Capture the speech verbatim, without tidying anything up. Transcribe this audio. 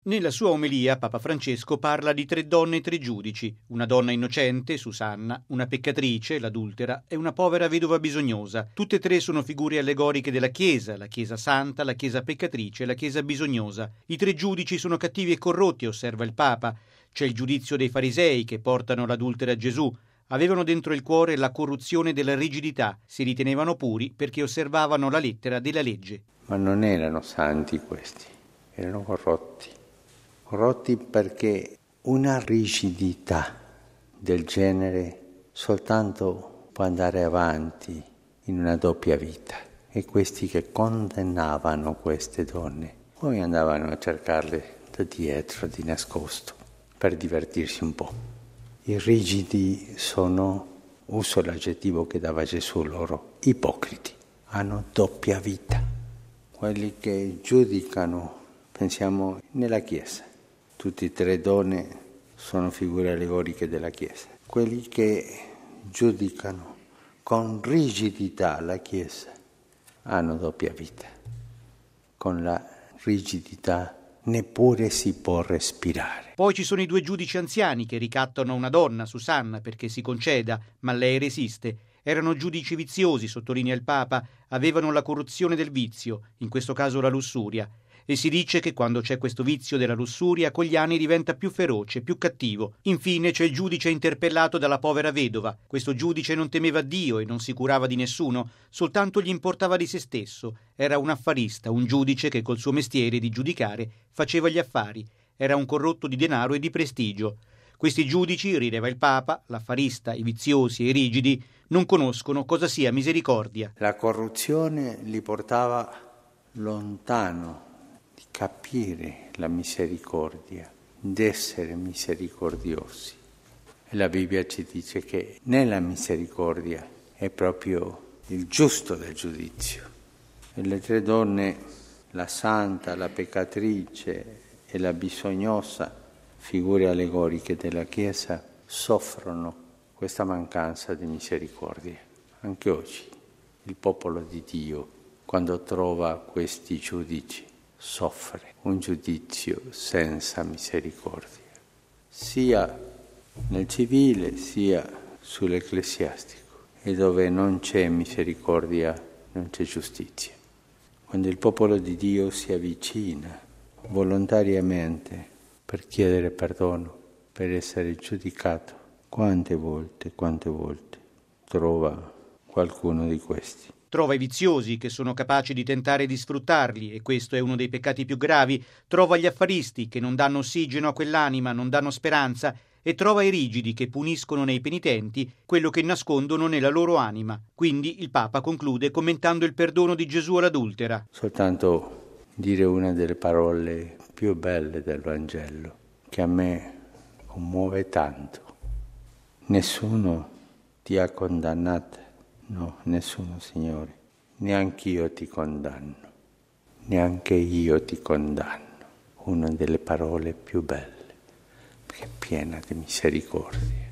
Nella sua omelia Papa Francesco parla di tre donne e tre giudici, una donna innocente, Susanna, una peccatrice, l'adultera, e una povera vedova bisognosa. Tutte e tre sono figure allegoriche della Chiesa, la Chiesa santa, la Chiesa peccatrice e la Chiesa bisognosa. I tre giudici sono cattivi e corrotti, osserva il Papa. C'è il giudizio dei farisei che portano l'adultera a Gesù. Avevano dentro il cuore la corruzione della rigidità, si ritenevano puri perché osservavano la lettera della legge. Ma non erano santi questi, erano corrotti. Corrotti perché una rigidità del genere soltanto può andare avanti in una doppia vita. E questi che condannavano queste donne, poi andavano a cercarle da dietro, di nascosto, per divertirsi un po'. I rigidi sono, uso l'aggettivo che dava Gesù loro, ipocriti, hanno doppia vita. Quelli che giudicano, pensiamo nella Chiesa, tutte e tre donne sono figure allegoriche della Chiesa. Quelli che giudicano con rigidità la Chiesa hanno doppia vita. Con la rigidità neppure si può respirare. Poi ci sono i due giudici anziani che ricattano una donna, Susanna, perché si conceda, ma lei resiste. Erano giudici viziosi, sottolinea il Papa, avevano la corruzione del vizio, in questo caso la lussuria. E si dice che quando c'è questo vizio della lussuria, con gli anni diventa più feroce, più cattivo. Infine c'è il giudice interpellato dalla povera vedova. Questo giudice non temeva Dio e non si curava di nessuno, soltanto gli importava di se stesso. Era un affarista, un giudice che col suo mestiere di giudicare faceva gli affari. Era un corrotto di denaro e di prestigio. Questi giudici, rileva il Papa, l'affarista, i viziosi e i rigidi, non conoscono cosa sia misericordia. La corruzione li portava lontano di capire la misericordia, d'essere misericordiosi. E la Bibbia ci dice che nella misericordia è proprio il giusto del giudizio. E le tre donne, la santa, la peccatrice e la bisognosa, figure allegoriche della Chiesa, soffrono questa mancanza di misericordia. Anche oggi il popolo di Dio, quando trova questi giudici, soffre un giudizio senza misericordia, sia nel civile sia sull'ecclesiastico. E dove non c'è misericordia non c'è giustizia. Quando il popolo di Dio si avvicina volontariamente per chiedere perdono, per essere giudicato, quante volte, quante volte trova qualcuno di questi. Trova i viziosi che sono capaci di tentare di sfruttarli, e questo è uno dei peccati più gravi. Trova gli affaristi che non danno ossigeno a quell'anima, non danno speranza, e trova i rigidi che puniscono nei penitenti quello che nascondono nella loro anima. Quindi il Papa conclude commentando il perdono di Gesù all'adultera. Soltanto dire una delle parole più belle del Vangelo, che a me commuove tanto. Nessuno ti ha condannata. No, nessuno, Signore. Neanch'io ti condanno. Neanche io ti condanno. Una delle parole più belle, perché è piena di misericordia.